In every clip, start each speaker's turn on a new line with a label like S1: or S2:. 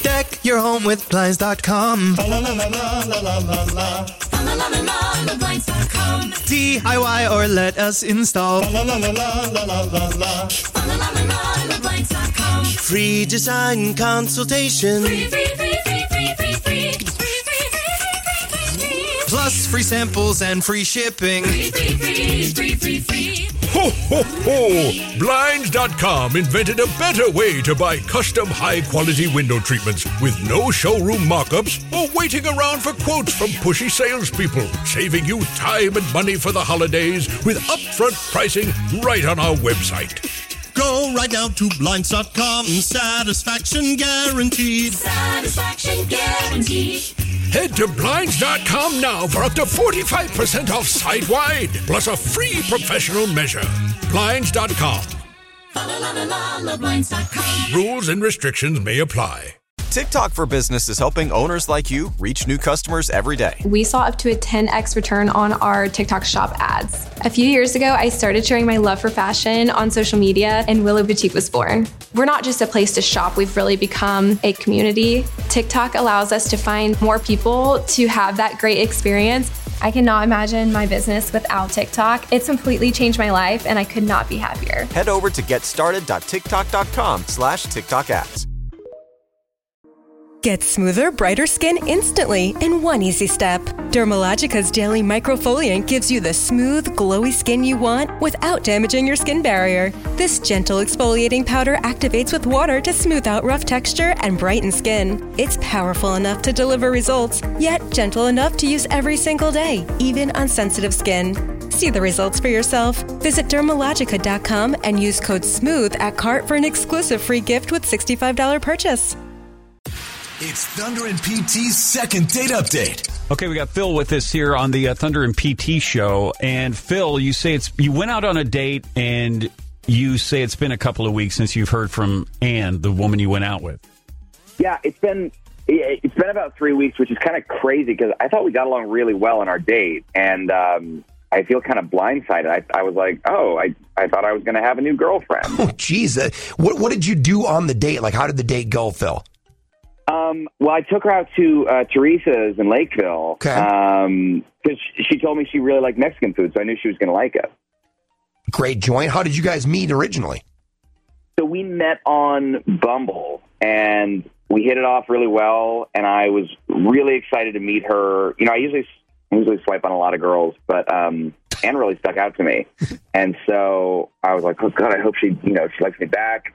S1: Deck your home with Blinds.com.
S2: Blinds.com.
S1: DIY or let us install.
S2: Blinds.com.
S1: Free design consultation.
S2: Free.
S1: Plus free samples and free shipping.
S2: Free.
S3: Ho, ho, ho! Blinds.com invented a better way to buy custom high-quality window treatments with no showroom mock-ups or waiting around for quotes from pushy salespeople, saving you time and money for the holidays with upfront pricing right on our website.
S4: Go right now to Blinds.com. Satisfaction guaranteed.
S2: Satisfaction guaranteed.
S3: Head to Blinds.com now for up to 45% off site-wide, plus a free professional measure. Blinds.com.
S2: Blinds.com.
S3: Rules and restrictions may apply.
S5: TikTok for Business is helping owners like you reach new customers every day.
S6: We saw up to a 10x return on our TikTok shop ads. A few years ago, I started sharing my love for fashion on social media, and Willow Boutique was born. We're not just a place to shop, we've really become a community. TikTok allows us to find more people to have that great experience. I cannot imagine my business without TikTok. It's completely changed my life, and I could not be happier.
S5: Head over to getstarted.tiktok.com/TikTok ads.
S7: Get smoother, brighter skin instantly in one easy step. Dermalogica's daily microfoliant gives you the smooth, glowy skin you want without damaging your skin barrier. This gentle exfoliating powder activates with water to smooth out rough texture and brighten skin. It's powerful enough to deliver results, yet gentle enough to use every single day, even on sensitive skin. See the results for yourself. Visit Dermalogica.com and use code SMOOTH at cart for an exclusive free gift with $65 purchase.
S8: It's Thunder and PT's second date update.
S9: Okay, we got Phil with us here on the Thunder and PT show. And Phil, you say you went out on a date, and you say it's been a couple of weeks since you've heard from Ann, the woman you went out with.
S10: Yeah, it's been about 3 weeks, which is kind of crazy because I thought we got along really well on our date, and I feel kind of blindsided. I was like, I thought I was going to have a new girlfriend.
S11: Oh, geez. What did you do on the date? Like, how did the date go, Phil?
S10: Well, I took her out to Teresa's in Lakeville because she told me she really liked Mexican food, so I knew she was going to like it.
S11: Great joint. How did you guys meet originally?
S10: So we met on Bumble, and we hit it off really well, and I was really excited to meet her. You know, I usually swipe on a lot of girls, but Anne really stuck out to me. And so I was like, oh, God, I hope she likes me back.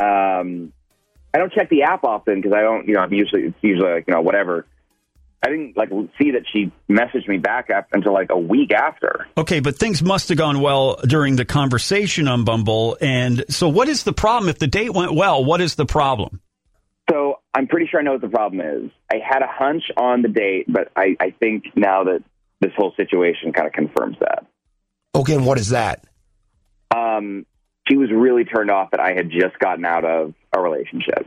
S10: I don't check the app often because I don't, it's usually like, whatever. I didn't see that she messaged me back until like a week after.
S9: Okay, but things must have gone well during the conversation on Bumble. And so what is the problem? If the date went well, what is the problem?
S10: So I'm pretty sure I know what the problem is. I had a hunch on the date, but I think now that this whole situation kind of confirms that.
S11: Okay, and what is that?
S10: She was really turned off that I had just gotten out of a relationship.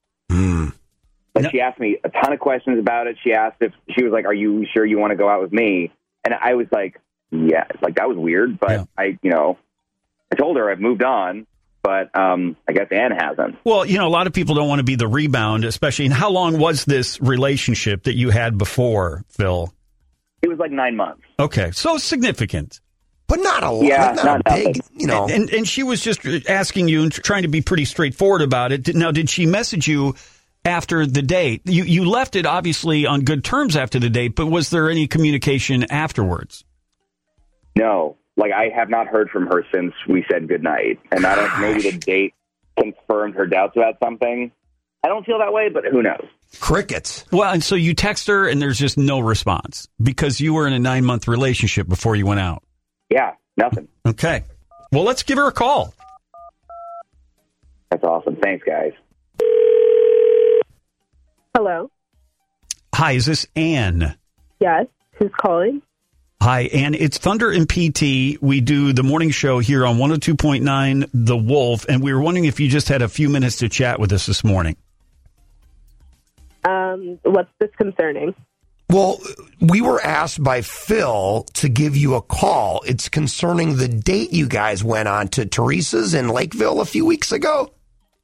S10: Like, she asked me a ton of questions about it. She asked she was like, are you sure you want to go out with me? And I was like, yeah, like that was weird. But yeah. I told her I've moved on, but I guess Ann hasn't.
S9: Well, a lot of people don't want to be the rebound, especially. And how long was this relationship that you had before, Phil?
S10: It was like 9 months.
S9: Okay. So significant.
S11: But not a lot.
S10: Yeah,
S11: not big,
S9: And she was just asking you and trying to be pretty straightforward about it. Now, did she message you after the date? You left it obviously on good terms after the date, but was there any communication afterwards?
S10: No. Like, I have not heard from her since we said goodnight. And maybe the date confirmed her doubts about something. I don't feel that way, but who knows?
S11: Crickets.
S9: Well, and so you text her and there's just no response because you were in a 9-month relationship before you went out.
S10: Yeah, nothing.
S9: Okay. Well, let's give her a call.
S10: That's awesome. Thanks, guys.
S12: Hello.
S9: Hi, is this Ann?
S12: Yes. Who's calling?
S9: Hi, Ann. It's Thunder and PT. We do the morning show here on 102.9 The Wolf, and we were wondering if you just had a few minutes to chat with us this morning.
S12: What's this concerning?
S11: Well, we were asked by Phil to give you a call. It's concerning the date you guys went on to Teresa's in Lakeville a few weeks ago.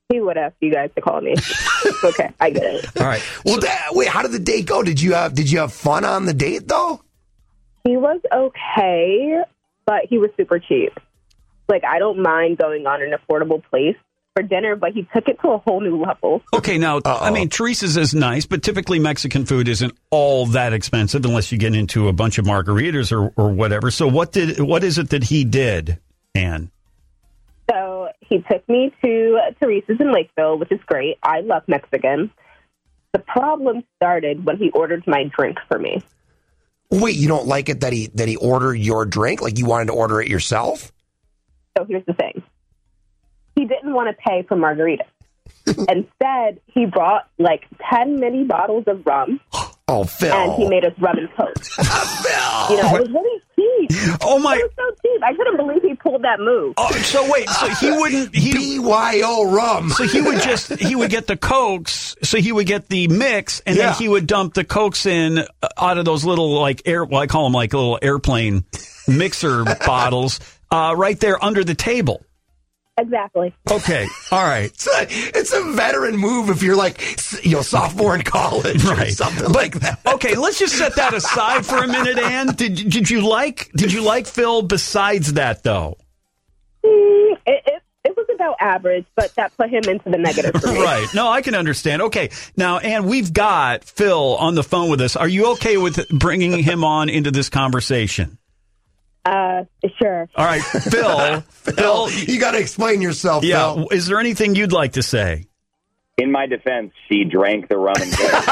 S12: He would ask you guys to call me. Okay, I get it.
S11: All right. Well, wait, how did the date go? Did you have fun on the date, though?
S12: He was okay, but he was super cheap. Like, I don't mind going on an affordable place for dinner, but he took it to a whole new level.
S9: Okay, now, I mean, Teresa's is nice, but typically Mexican food isn't all that expensive unless you get into a bunch of margaritas or whatever. So what is it that he did, Ann?
S12: So he took me to Teresa's in Lakeville, which is great. I love Mexican. The problem started when he ordered my drink for me.
S11: Wait, you don't like it that he ordered your drink? Like you wanted to order it yourself?
S12: So here's the thing. He didn't want to pay for margaritas. Instead, he brought like 10 mini bottles of rum.
S11: Oh, Phil.
S12: And he made us rum and coke.
S11: Phil.
S12: You know, it was really cheap.
S9: Oh, my.
S12: It was so cheap. I couldn't believe he pulled that move.
S9: Oh, so wait, so he wouldn't...
S11: BYO rum.
S9: So he would get the Cokes, so he would get the mix, and then he would dump the Cokes in out of those little, like, I call them like little airplane mixer bottles right there under the table.
S12: Exactly.
S9: Okay. All right.
S11: It's a veteran move if you're like, sophomore in college or something like that.
S9: Okay, let's just set that aside for a minute, Ann. Did you like Phil besides that, though?
S12: It was about average, but that put him into the negative for me.
S9: Right. No, I can understand. Okay. Now, Ann, we've got Phil on the phone with us. Are you okay with bringing him on into this conversation?
S12: Sure.
S9: All right, Phil,
S11: you got to explain yourself.
S9: Yeah.
S11: Phil.
S9: Is there anything you'd like to say?
S10: In my defense, she drank the rum and coke.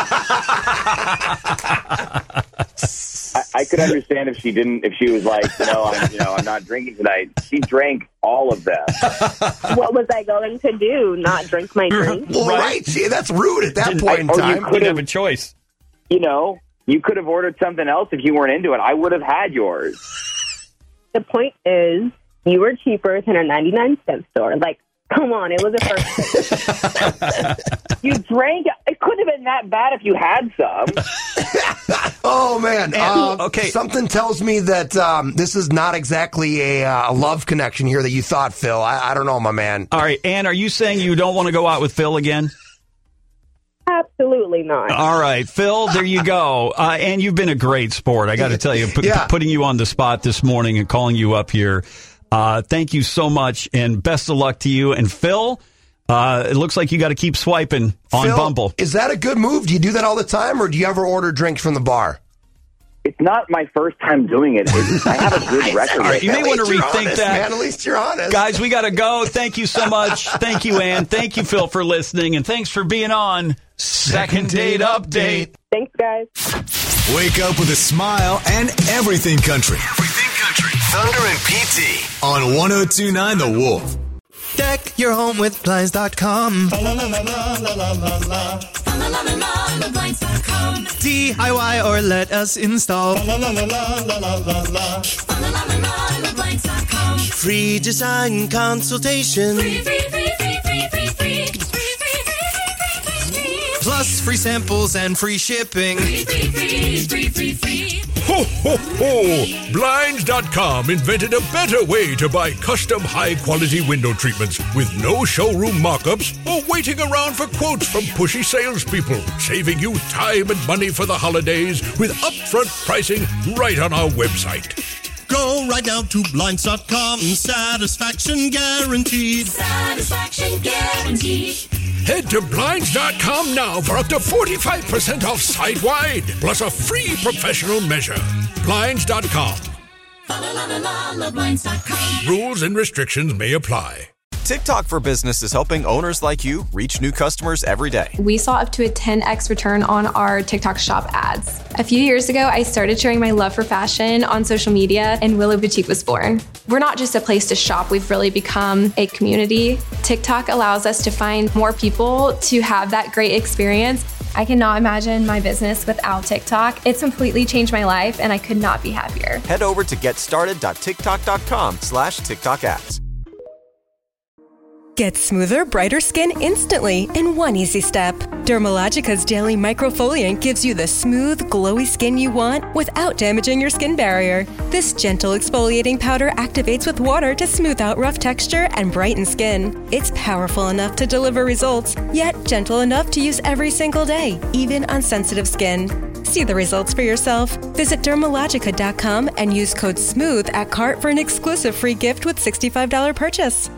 S10: I could understand if she was like, I'm not drinking tonight. She drank all of them.
S12: What was I going to do? Not drink my drink?
S11: Well, right. See, that's rude at that point in time.
S9: You didn't have a choice.
S10: You could have ordered something else if you weren't into it. I would have had yours.
S12: The point is, you were cheaper than a 99-cent store. Like, come on, it was a first.
S10: You drank. It couldn't have been that bad if you had some.
S11: Oh, man. Okay. Something tells me that this is not exactly a love connection here that you thought, Phil. I don't know, my man.
S9: All right, Ann, are you saying you don't want to go out with Phil again?
S12: Absolutely not.
S9: All right, Phil, there you go. And you've been a great sport. I got to tell you, putting you on the spot this morning and calling you up here. Thank you so much, and best of luck to you. And Phil, it looks like you got to keep swiping on
S11: Phil,
S9: Bumble.
S11: Is that a good move? Do you do that all the time, or do you ever order drinks from the bar?
S10: It's not my first time doing it. I have a good record.
S9: All right, you may want to rethink
S11: honest,
S9: that.
S11: Man, at least you're honest.
S9: Guys, we got to go. Thank you so much. Thank you, Ann. Thank you, Phil, for listening. And thanks for being on Second Date Update.
S12: Thanks, guys.
S8: Wake up with a smile and everything country. Everything country. Thunder and PT on 102.9 The Wolf.
S1: Deck your home with Blinds.com. DIY or let us install. Free design consultation. Plus free samples and free shipping.
S3: Ho, ho, ho! Blinds.com invented a better way to buy custom high-quality window treatments with no showroom mock-ups or waiting around for quotes from pushy salespeople, saving you time and money for the holidays with upfront pricing right on our website.
S4: Go right now to Blinds.com. Satisfaction guaranteed.
S2: Satisfaction guaranteed.
S3: Head to Blinds.com now for up to 45% off site-wide, plus a free professional measure. Blinds.com.
S2: Blinds.com.
S3: Rules and restrictions may apply.
S5: TikTok for Business is helping owners like you reach new customers every day.
S6: We saw up to a 10x return on our TikTok shop ads. A few years ago, I started sharing my love for fashion on social media, and Willow Boutique was born. We're not just a place to shop, we've really become a community. TikTok allows us to find more people to have that great experience. I cannot imagine my business without TikTok. It's completely changed my life, and I could not be happier.
S5: Head over to getstarted.tiktok.com/TikTok ads.
S7: Get smoother, brighter skin instantly in one easy step. Dermalogica's Daily Microfoliant gives you the smooth, glowy skin you want without damaging your skin barrier. This gentle exfoliating powder activates with water to smooth out rough texture and brighten skin. It's powerful enough to deliver results, yet gentle enough to use every single day, even on sensitive skin. See the results for yourself. Visit Dermalogica.com and use code SMOOTH at cart for an exclusive free gift with $65 purchase.